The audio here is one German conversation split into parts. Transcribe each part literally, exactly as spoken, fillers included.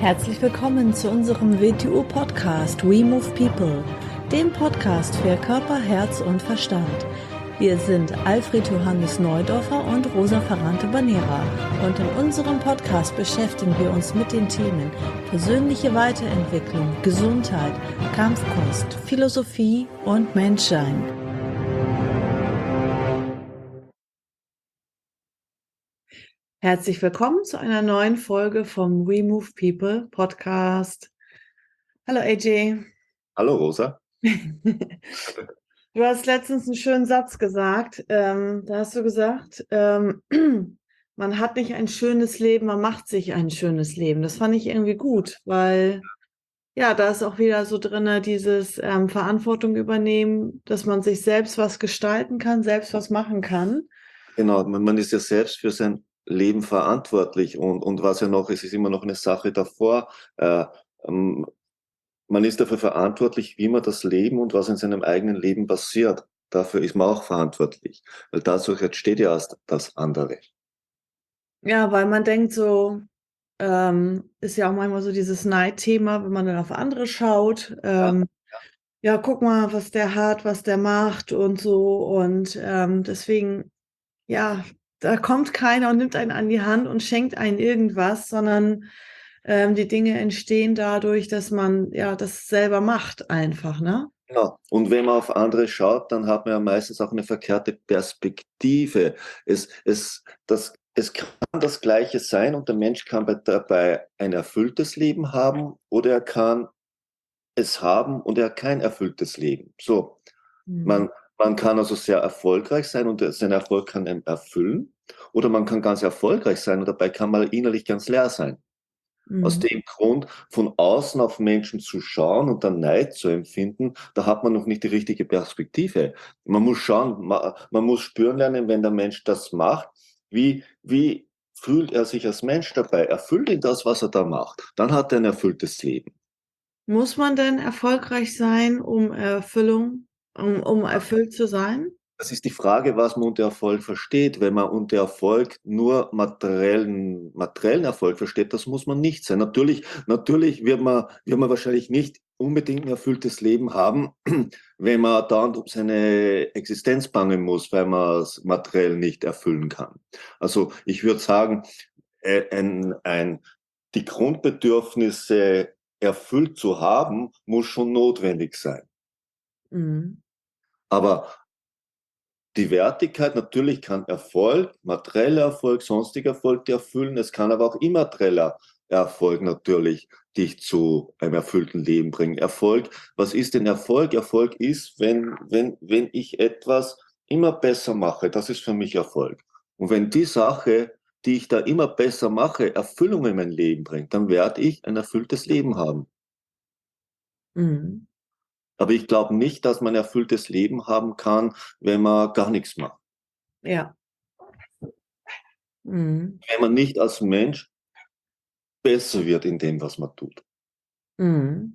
Herzlich willkommen zu unserem W T U-Podcast We Move People, dem Podcast für Körper, Herz und Verstand. Wir sind Alfred Johannes Neudorfer und Rosa Ferrante-Banera und in unserem Podcast beschäftigen wir uns mit den Themen persönliche Weiterentwicklung, Gesundheit, Kampfkunst, Philosophie und Menschsein. Herzlich willkommen zu einer neuen Folge vom We Move People Podcast. Hallo A J. Hallo Rosa. Du hast letztens einen schönen Satz gesagt. Ähm, da hast du gesagt, ähm, man hat nicht ein schönes Leben, man macht sich ein schönes Leben. Das fand ich irgendwie gut, weil ja, da ist auch wieder so drin, dieses ähm, Verantwortung übernehmen, dass man sich selbst was gestalten kann, selbst was machen kann. Genau, man, man ist ja selbst für sein Leben verantwortlich und, und was ja noch ist, ist immer noch eine Sache davor. Äh, ähm, man ist dafür verantwortlich, wie man das Leben und was in seinem eigenen Leben passiert. Dafür ist man auch verantwortlich, weil dadurch entsteht ja erst das andere. Ja, weil man denkt so, ähm, ist ja auch manchmal so dieses Neidthema, wenn man dann auf andere schaut. Ja, Ähm, ja, guck mal, was der hat, was der macht und so. Und ähm, deswegen, ja, da kommt keiner und nimmt einen an die Hand und schenkt einen irgendwas, sondern ähm, die Dinge entstehen dadurch, dass man ja das selber macht einfach, ne? genau. Und wenn man auf andere schaut, dann hat man ja meistens auch eine verkehrte Perspektive. Es, es, das, es kann das Gleiche sein und der Mensch kann bei, dabei ein erfülltes Leben haben oder er kann es haben und er hat kein erfülltes Leben. So, Mhm. man, man kann also sehr erfolgreich sein und sein Erfolg kann einen erfüllen oder man kann ganz erfolgreich sein und dabei kann man innerlich ganz leer sein. Aus Mhm. dem Grund, von außen auf Menschen zu schauen und dann Neid zu empfinden, da hat man noch nicht die richtige Perspektive. Man muss schauen, man, man muss spüren lernen, wenn der Mensch das macht, wie, wie fühlt er sich als Mensch dabei? Erfüllt ihn das, was er da macht? Dann hat er ein erfülltes Leben. Muss man denn erfolgreich sein, um Erfüllung, um, um erfüllt zu sein? Das ist die Frage, was man unter Erfolg versteht. Wenn man unter Erfolg nur materiellen, materiellen Erfolg versteht, das muss man nicht sein. Natürlich, natürlich wird man, wird man wahrscheinlich nicht unbedingt ein erfülltes Leben haben, wenn man dauernd um seine Existenz bangen muss, weil man es materiell nicht erfüllen kann. Also ich würde sagen, äh, ein, ein, die Grundbedürfnisse erfüllt zu haben, muss schon notwendig sein. Mhm. Aber die Wertigkeit, natürlich kann Erfolg, materieller Erfolg, sonstiger Erfolg dir erfüllen. Es kann aber auch immaterieller Erfolg natürlich dich zu einem erfüllten Leben bringen. Erfolg, was ist denn Erfolg? Erfolg ist, wenn, wenn, wenn ich etwas immer besser mache, das ist für mich Erfolg. Und wenn die Sache, die ich da immer besser mache, Erfüllung in mein Leben bringt, dann werde ich ein erfülltes Leben haben. Mhm. Aber ich glaube nicht, dass man ein erfülltes Leben haben kann, wenn man gar nichts macht. Ja. Mhm. Wenn man nicht als Mensch besser wird in dem, was man tut. Mhm.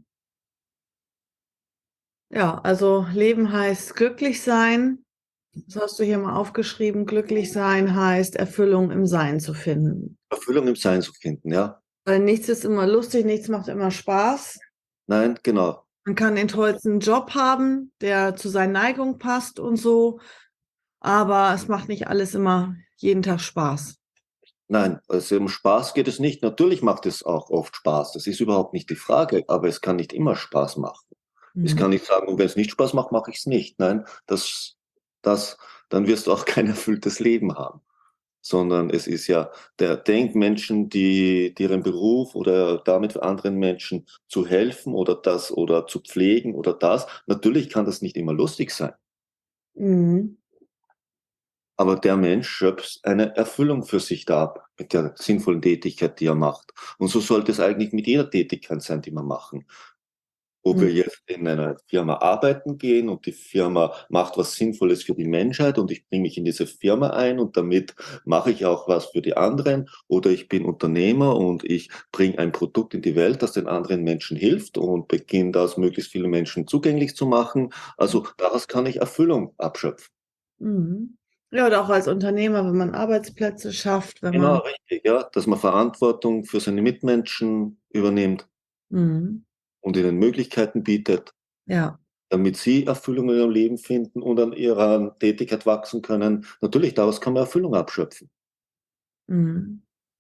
Ja, also Leben heißt glücklich sein. Das hast du hier mal aufgeschrieben. Glücklich sein heißt Erfüllung im Sein zu finden. Erfüllung im Sein zu finden, ja? Weil nichts ist immer lustig, nichts macht immer Spaß. Nein, genau. Man kann den tollsten Job haben, der zu seinen Neigungen passt und so, aber es macht nicht alles immer jeden Tag Spaß. Nein, also um Spaß geht es nicht. Natürlich macht es auch oft Spaß. Das ist überhaupt nicht die Frage, aber es kann nicht immer Spaß machen. Es Mhm. kann nicht sagen, und wenn es nicht Spaß macht, mache ich es nicht. Nein, das, das, dann wirst du auch kein erfülltes Leben haben. Sondern es ist ja der Denkmenschen, die, die ihren Beruf oder damit anderen Menschen zu helfen oder das oder zu pflegen oder das. Natürlich kann das nicht immer lustig sein. Mhm. Aber der Mensch schöpft eine Erfüllung für sich da ab mit der sinnvollen Tätigkeit, die er macht. Und so sollte es eigentlich mit jeder Tätigkeit sein, die wir machen. Ob Mhm. wir jetzt in einer Firma arbeiten gehen und die Firma macht was Sinnvolles für die Menschheit und ich bringe mich in diese Firma ein und damit mache ich auch was für die anderen. Oder ich bin Unternehmer und ich bringe ein Produkt in die Welt, das den anderen Menschen hilft und beginne das möglichst viele Menschen zugänglich zu machen. Also daraus kann ich Erfüllung abschöpfen. Mhm. Ja, oder auch als Unternehmer, wenn man Arbeitsplätze schafft, wenn Genau, man. richtig, ja, dass man Verantwortung für seine Mitmenschen übernimmt Mhm. und ihnen Möglichkeiten bietet, Ja. damit sie Erfüllung in ihrem Leben finden und an ihrer Tätigkeit wachsen können. Natürlich, daraus kann man Erfüllung abschöpfen. Mhm.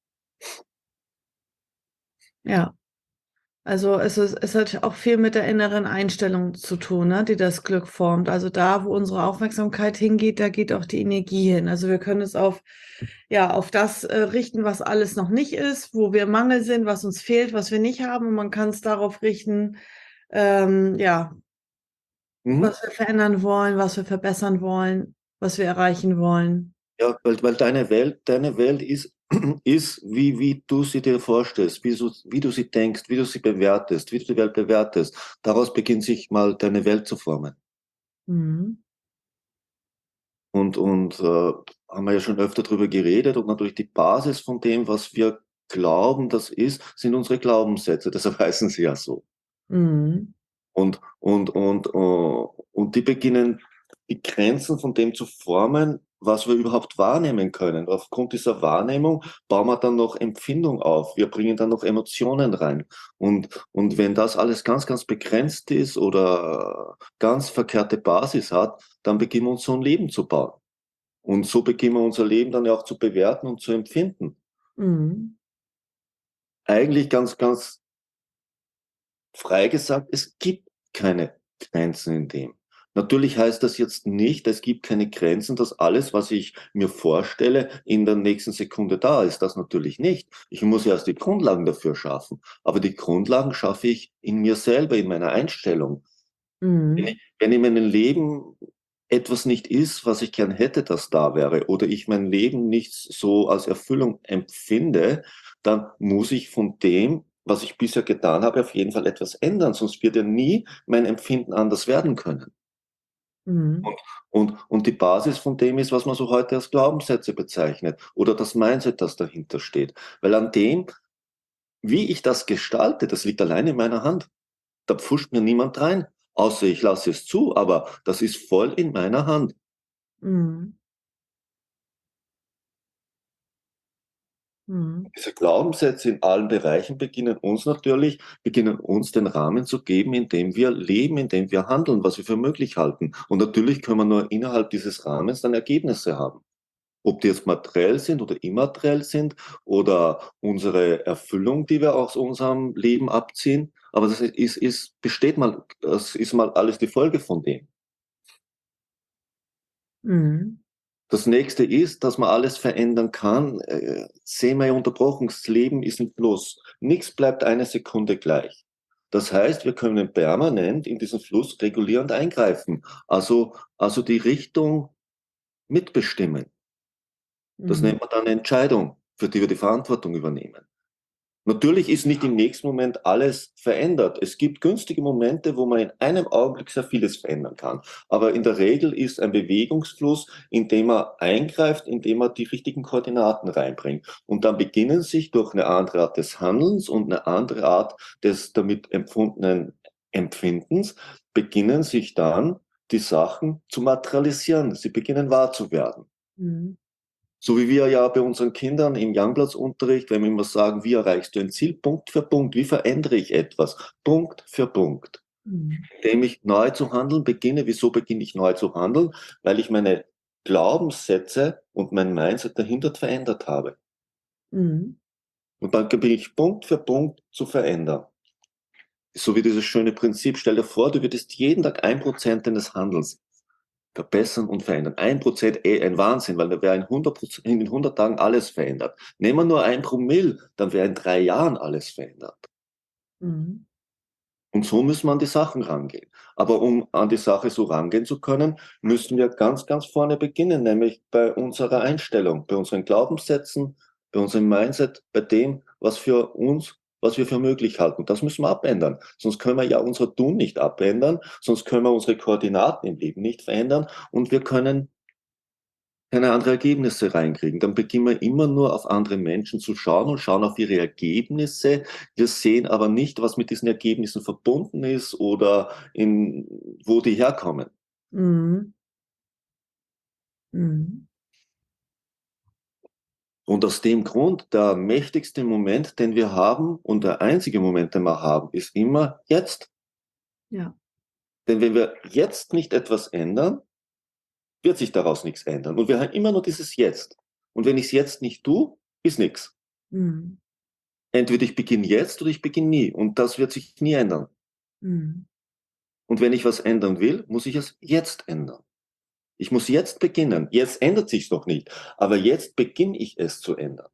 Ja. Also es ist, es hat auch viel mit der inneren Einstellung zu tun, ne, die das Glück formt. Also da, wo unsere Aufmerksamkeit hingeht, da geht auch die Energie hin. Also wir können es auf, ja, auf das äh, richten, was alles noch nicht ist, wo wir im Mangel sind, was uns fehlt, was wir nicht haben. Und man kann es darauf richten, ähm, ja, Mhm. was wir verändern wollen, was wir verbessern wollen, was wir erreichen wollen. Ja, weil, weil deine Welt, deine Welt ist, ist wie, wie du sie dir vorstellst, wie, so, wie du sie denkst, wie du sie bewertest, wie du die Welt bewertest. Daraus beginnt sich mal deine Welt zu formen. Mhm. Und, und äh, haben wir ja schon öfter darüber geredet und natürlich die Basis von dem, was wir glauben, das ist, sind unsere Glaubenssätze. Deshalb heißen sie ja so. Mhm. Und, und, und, äh, und die beginnen die Grenzen von dem zu formen, was wir überhaupt wahrnehmen können. Aufgrund dieser Wahrnehmung bauen wir dann noch Empfindung auf. Wir bringen dann noch Emotionen rein. Und, und wenn das alles ganz, ganz begrenzt ist oder ganz verkehrte Basis hat, dann beginnen wir uns so ein Leben zu bauen. Und so beginnen wir unser Leben dann ja auch zu bewerten und zu empfinden. Mhm. Eigentlich ganz, ganz frei gesagt, es gibt keine Grenzen in dem. Natürlich heißt das jetzt nicht, es gibt keine Grenzen, dass alles, was ich mir vorstelle, in der nächsten Sekunde da ist. Das natürlich nicht. Ich muss erst die Grundlagen dafür schaffen. Aber die Grundlagen schaffe ich in mir selber, in meiner Einstellung. Wenn Mhm. ich, wenn in meinem Leben etwas nicht ist, was ich gern hätte, dass da wäre, oder ich mein Leben nicht so als Erfüllung empfinde, dann muss ich von dem, was ich bisher getan habe, auf jeden Fall etwas ändern, sonst wird ja nie mein Empfinden anders werden können. Mhm. Und, und, und die Basis von dem ist, was man so heute als Glaubenssätze bezeichnet oder das Mindset, das dahinter steht. Weil an dem, wie ich das gestalte, das liegt allein in meiner Hand. Da pfuscht mir niemand rein, außer ich lasse es zu, aber das ist voll in meiner Hand. Mhm. Mhm. Diese Glaubenssätze in allen Bereichen beginnen uns natürlich, beginnen uns den Rahmen zu geben, in dem wir leben, in dem wir handeln, was wir für möglich halten. Und natürlich können wir nur innerhalb dieses Rahmens dann Ergebnisse haben. Ob die jetzt materiell sind oder immateriell sind oder unsere Erfüllung, die wir aus unserem Leben abziehen. Aber das ist, ist, besteht mal, das ist mal alles die Folge von dem. Mhm. Das nächste ist, dass man alles verändern kann. Äh, sehen wir ja unterbrochen, das Leben ist ein Fluss. Nichts bleibt eine Sekunde gleich. Das heißt, wir können permanent in diesen Fluss regulierend eingreifen. Also, also die Richtung mitbestimmen. Das Mhm. nennt man dann eine Entscheidung, für die wir die Verantwortung übernehmen. Natürlich ist nicht im nächsten Moment alles verändert. Es gibt günstige Momente, wo man in einem Augenblick sehr vieles verändern kann. Aber in der Regel ist ein Bewegungsfluss, in dem man eingreift, in dem man die richtigen Koordinaten reinbringt. Und dann beginnen sich durch eine andere Art des Handelns und eine andere Art des damit empfundenen Empfindens, beginnen sich dann die Sachen zu materialisieren. Sie beginnen wahr zu werden. Mhm. So wie wir ja bei unseren Kindern im Youngbloods-Unterricht, wenn wir immer sagen, wie erreichst du ein Ziel? Punkt für Punkt. Wie verändere ich etwas? Punkt für Punkt. Mhm. Indem ich neu zu handeln beginne. Wieso beginne ich neu zu handeln? Weil ich meine Glaubenssätze und mein Mindset dahinter verändert habe. Mhm. Und dann beginne ich Punkt für Punkt zu verändern. So wie dieses schöne Prinzip, stell dir vor, du würdest jeden Tag ein Prozent deines Handels verbessern und verändern. Ein Prozent, eh ein Wahnsinn, weil da wäre in hundert Prozent, in hundert Tagen alles verändert. Nehmen wir nur ein Promille, dann wäre in drei Jahren alles verändert. Mhm. Und so müssen wir an die Sachen rangehen. Aber um an die Sache so rangehen zu können, müssen wir ganz, ganz vorne beginnen, nämlich bei unserer Einstellung, bei unseren Glaubenssätzen, bei unserem Mindset, bei dem, was für uns, was wir für möglich halten. Das müssen wir abändern. Sonst können wir ja unser Tun nicht abändern, sonst können wir unsere Koordinaten im Leben nicht verändern und wir können keine andere Ergebnisse reinkriegen. Dann beginnen wir immer nur auf andere Menschen zu schauen und schauen auf ihre Ergebnisse. Wir sehen aber nicht, was mit diesen Ergebnissen verbunden ist oder in, wo die herkommen. Mhm. Mhm. Und aus dem Grund, der mächtigste Moment, den wir haben und der einzige Moment, den wir haben, ist immer jetzt. Ja. Denn wenn wir jetzt nicht etwas ändern, wird sich daraus nichts ändern. Und wir haben immer nur dieses Jetzt. Und wenn ich es jetzt nicht tue, ist nichts. Mhm. Entweder ich beginne jetzt oder ich beginne nie. Und das wird sich nie ändern. Mhm. Und wenn ich was ändern will, muss ich es jetzt ändern. Ich muss jetzt beginnen. Jetzt ändert sich noch nicht. Aber jetzt beginne ich es zu ändern.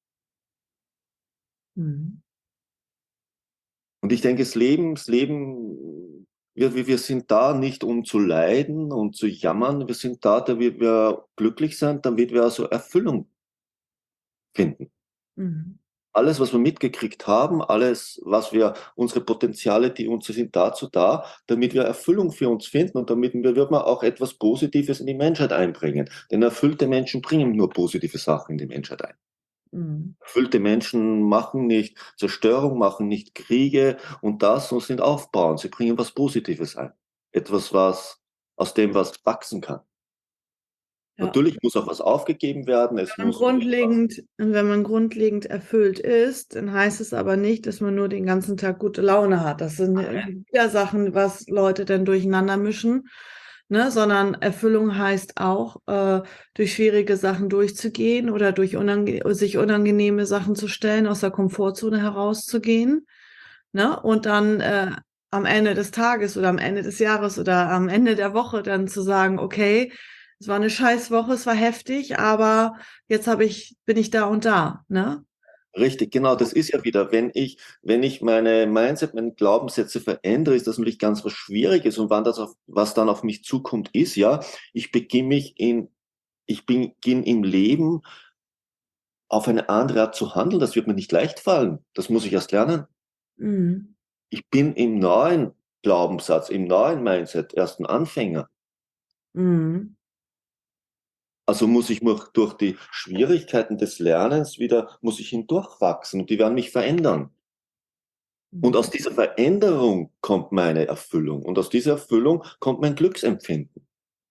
Mhm. Und ich denke, das Leben, das Leben, wir, wir wir sind da nicht, um zu leiden und zu jammern. Wir sind da, damit wir glücklich sind, damit wir also Erfüllung finden. Mhm. Alles, was wir mitgekriegt haben, alles, was wir, unsere Potenziale, die uns sind dazu da, damit wir Erfüllung für uns finden und damit wir, wird man auch etwas Positives in die Menschheit einbringen. Denn erfüllte Menschen bringen nur positive Sachen in die Menschheit ein. Mhm. Erfüllte Menschen machen nicht Zerstörung, machen nicht Kriege und das und sind aufbauend. Sie bringen was Positives ein. Etwas, was aus dem was wachsen kann. Ja. Natürlich muss auch was aufgegeben werden. Es Wenn man muss etwas. grundlegend, wenn man grundlegend erfüllt ist, dann heißt es aber nicht, dass man nur den ganzen Tag gute Laune hat. Das sind wieder Sachen, was Leute dann durcheinander mischen, ne? Sondern Erfüllung heißt auch, äh, durch schwierige Sachen durchzugehen oder durch unange sich unangenehme Sachen zu stellen, aus der Komfortzone herauszugehen, ne? Und dann äh, am Ende des Tages oder am Ende des Jahres oder am Ende der Woche dann zu sagen, okay, es war eine scheiß Woche, es war heftig, aber jetzt habe ich, bin ich da und da, ne? Richtig, genau, das ist ja wieder, wenn ich, wenn ich meine Mindset, meine Glaubenssätze verändere, ist das natürlich ganz was Schwieriges und wann das auf, was dann auf mich zukommt, ist ja, ich beginne mich in, ich beginne im Leben auf eine andere Art zu handeln, das wird mir nicht leicht fallen, das muss ich erst lernen. Mhm. Ich bin im neuen Glaubenssatz, im neuen Mindset erst ein Anfänger. Mhm. Also muss ich durch die Schwierigkeiten des Lernens wieder, muss ich hindurchwachsen und die werden mich verändern. Und aus dieser Veränderung kommt meine Erfüllung. Und aus dieser Erfüllung kommt mein Glücksempfinden.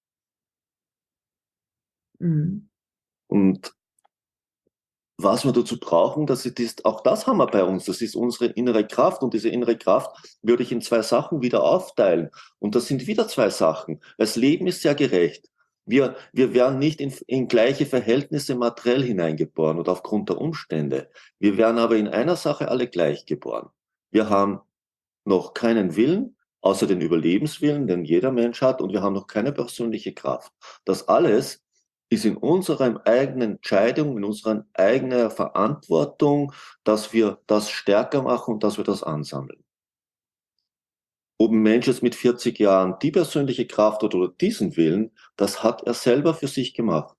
Mhm. Und was wir dazu brauchen, das ist, auch das haben wir bei uns. Das ist unsere innere Kraft. Und diese innere Kraft würde ich in zwei Sachen wieder aufteilen. Und das sind wieder zwei Sachen. Das Leben ist sehr gerecht. Wir, wir werden nicht in, in gleiche Verhältnisse materiell hineingeboren oder aufgrund der Umstände. Wir werden aber in einer Sache alle gleich geboren. Wir haben noch keinen Willen, außer den Überlebenswillen, den jeder Mensch hat, und wir haben noch keine persönliche Kraft. Das alles ist in unserer eigenen Entscheidung, in unserer eigenen Verantwortung, dass wir das stärker machen und dass wir das ansammeln. Ob ein Mensch jetzt mit vierzig Jahren die persönliche Kraft hat oder diesen Willen, das hat er selber für sich gemacht.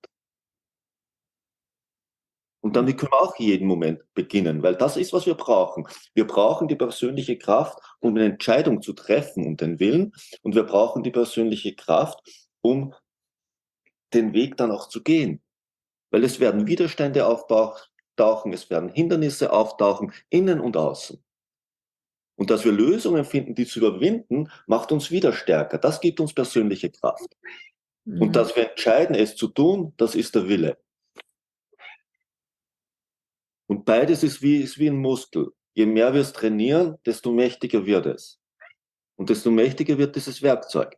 Und damit können wir auch jeden Moment beginnen, weil das ist, was wir brauchen. Wir brauchen die persönliche Kraft, um eine Entscheidung zu treffen und den Willen. Und wir brauchen die persönliche Kraft, um den Weg dann auch zu gehen. Weil es werden Widerstände auftauchen, es werden Hindernisse auftauchen, innen und außen. Und dass wir Lösungen finden, die zu überwinden, macht uns wieder stärker. Das gibt uns persönliche Kraft. Und Mhm. dass wir entscheiden, es zu tun, das ist der Wille. Und beides ist wie, ist wie ein Muskel. Je mehr wir es trainieren, desto mächtiger wird es. Und desto mächtiger wird dieses Werkzeug.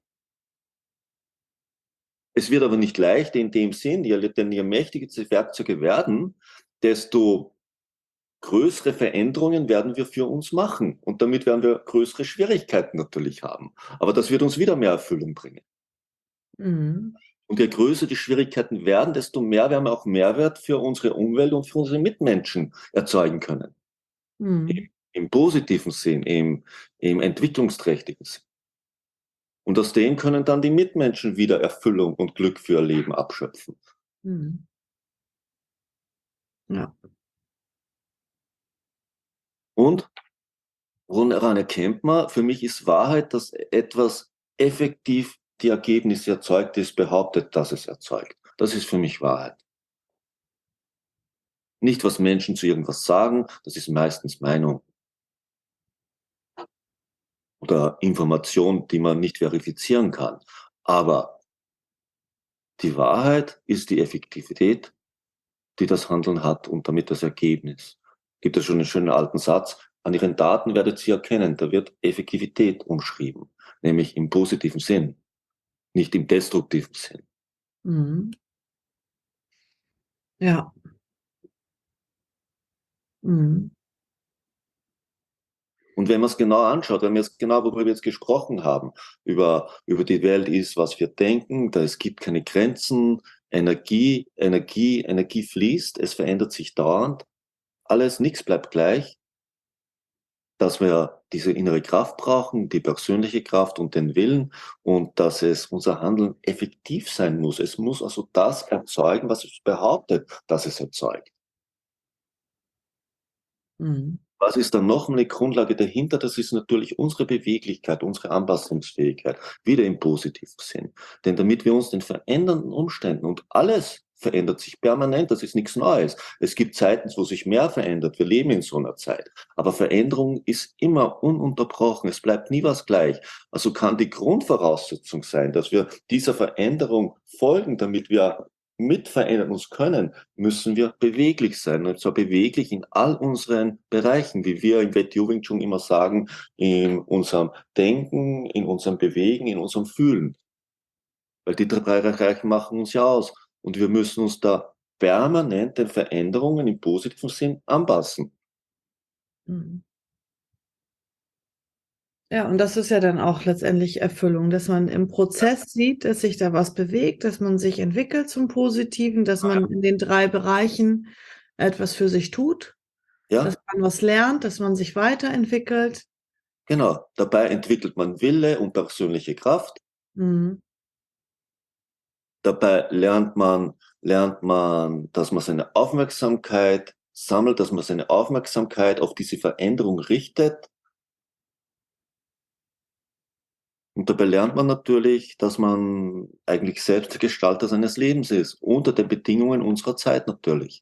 Es wird aber nicht leicht in dem Sinn, denn je mächtiger diese Werkzeuge werden, desto größere Veränderungen werden wir für uns machen. Und damit werden wir größere Schwierigkeiten natürlich haben. Aber das wird uns wieder mehr Erfüllung bringen. Mhm. Und je größer die Schwierigkeiten werden, desto mehr werden wir auch Mehrwert für unsere Umwelt und für unsere Mitmenschen erzeugen können. Mhm. Im positiven Sinn, im, im entwicklungsträchtigen Sinn. Und aus dem können dann die Mitmenschen wieder Erfüllung und Glück für ihr Leben abschöpfen. Mhm. Ja. Und woran erkennt man? Für mich ist Wahrheit, dass etwas effektiv die Ergebnisse erzeugt, das behauptet, dass es erzeugt. Das ist für mich Wahrheit. Nicht, was Menschen zu irgendwas sagen, das ist meistens Meinung oder Information, die man nicht verifizieren kann. Aber die Wahrheit ist die Effektivität die das Handeln hat und damit das Ergebnis. Gibt es schon einen schönen alten Satz, an ihren Daten werdet ihr erkennen, da wird Effektivität umschrieben, nämlich im positiven Sinn, nicht im destruktiven Sinn. Mhm. Ja. Mhm. Und wenn man es genau anschaut, wenn wir es genau, worüber wir jetzt gesprochen haben, über, über die Welt ist, was wir denken, da es gibt keine Grenzen, Energie, Energie, Energie fließt, es verändert sich dauernd, alles, nichts bleibt gleich, dass wir diese innere Kraft brauchen, die persönliche Kraft und den Willen und dass es unser Handeln effektiv sein muss. Es muss also das erzeugen, was es behauptet, dass es erzeugt. Mhm. Was ist dann noch eine Grundlage dahinter? Das ist natürlich unsere Beweglichkeit, unsere Anpassungsfähigkeit, wieder im positiven Sinn. Denn damit wir uns den verändernden Umständen und alles verändert sich permanent, das ist nichts Neues. Es gibt Zeiten, wo sich mehr verändert. Wir leben in so einer Zeit. Aber Veränderung ist immer ununterbrochen. Es bleibt nie was gleich. Also kann die Grundvoraussetzung sein, dass wir dieser Veränderung folgen, damit wir mit verändern uns können, müssen wir beweglich sein. Und zwar beweglich in all unseren Bereichen, wie wir im W T O Wing Chun immer sagen, in unserem Denken, in unserem Bewegen, in unserem Fühlen. Weil die drei Bereiche machen uns ja aus. Und wir müssen uns da permanent den Veränderungen im positiven Sinn anpassen. Mhm. Ja, und das ist ja dann auch letztendlich Erfüllung, dass man im Prozess sieht, dass sich da was bewegt, dass man sich entwickelt zum Positiven, dass man in den drei Bereichen etwas für sich tut, dass Ja, man was lernt, dass man sich weiterentwickelt. genau. Dabei entwickelt man Wille und persönliche Kraft. Mhm. Dabei lernt man, lernt man, dass man seine Aufmerksamkeit sammelt, dass man seine Aufmerksamkeit auf diese Veränderung richtet. Und dabei lernt man natürlich, dass man eigentlich selbst der Gestalter seines Lebens ist, unter den Bedingungen unserer Zeit natürlich.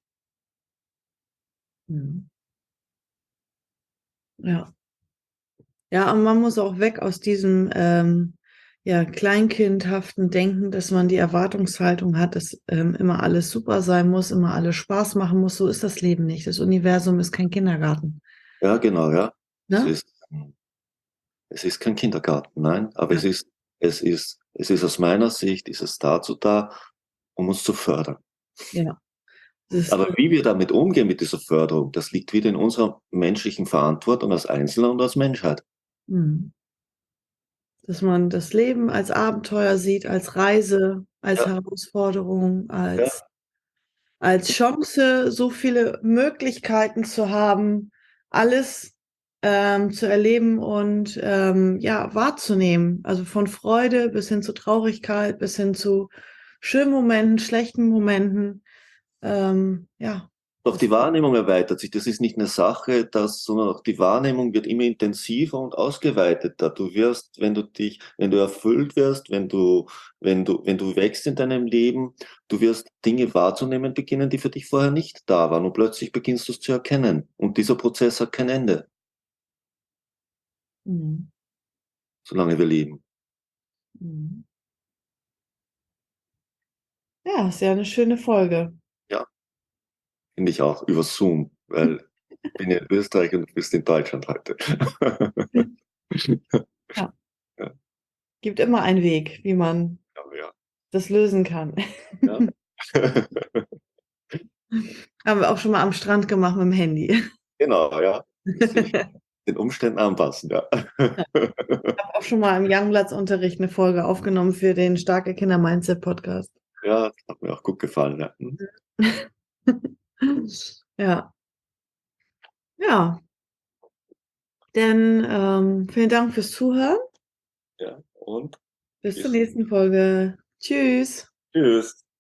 Mhm. Ja. Ja, und man muss auch weg aus diesem ähm, ja, kleinkindhaften Denken, dass man die Erwartungshaltung hat, dass ähm, immer alles super sein muss, immer alles Spaß machen muss. So ist das Leben nicht. Das Universum ist kein Kindergarten. Ja, genau, ja. Es Ne? ist, es ist kein Kindergarten, nein, aber Ja, es ist, es ist, es ist aus meiner Sicht, ist es dazu da, um uns zu fördern. ja. Das ist, Aber wie wir damit umgehen mit dieser Förderung, das liegt wieder in unserer menschlichen Verantwortung als Einzelner und als Menschheit. hm. Dass man das Leben als Abenteuer sieht, als Reise, als Ja, Herausforderung, als, ja, als Chance, so viele Möglichkeiten zu haben, alles ähm, zu erleben und ähm, ja, wahrzunehmen. Also von Freude bis hin zu Traurigkeit, bis hin zu schönen Momenten, schlechten Momenten. Ähm, ja, auch die das, Wahrnehmung erweitert sich. Das ist nicht eine Sache, dass, sondern auch die Wahrnehmung wird immer intensiver und ausgeweiteter. Du wirst, wenn du dich, wenn du erfüllt wirst, wenn du, wenn du, wenn du wächst in deinem Leben, du wirst Dinge wahrzunehmen beginnen, die für dich vorher nicht da waren. Und plötzlich beginnst du es zu erkennen. Und dieser Prozess hat kein Ende, hm, solange wir leben. hm. Ja, ist ja eine schöne Folge. Ja, finde ich auch, über Zoom, weil ich bin ja in Österreich und du bist in Deutschland heute. Ja, Ja, gibt immer einen Weg, wie man ja, das lösen kann. ja. Haben wir auch schon mal am Strand gemacht mit dem Handy. Genau, ja. Sich den Umständen anpassen, ja. Ich habe auch schon mal im Youngblatts-Unterricht eine Folge aufgenommen für den Starke Kinder Mindset Podcast. Ja, das hat mir auch gut gefallen, ja. Hm. Ja, ja. Denn ähm, vielen Dank fürs Zuhören. Ja, und Bis zur bis nächsten Folge. Tschüss. tschüss.